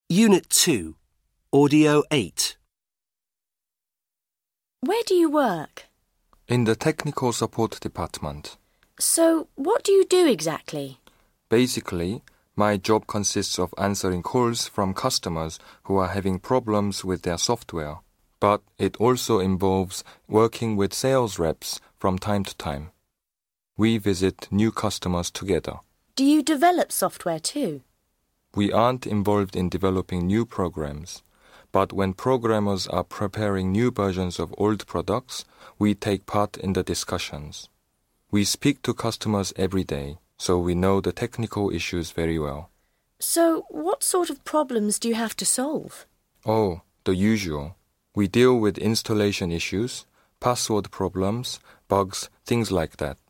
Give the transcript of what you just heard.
Unit 2, Audio 8. Where do you work? In the technical support department. So, what do you do exactly? Basically, my job consists of answering calls from customers who are having problems with their software. But it also involves working with sales reps from time to time. We visit new customers together. Do you develop software too? We aren't involved in developing new programs, but when programmers are preparing new versions of old products, we take part in the discussions. We speak to customers every day, so we know the technical issues very well. So, what sort of problems do you have to solve? Oh, the usual. We deal with installation issues, password problems, bugs, things like that.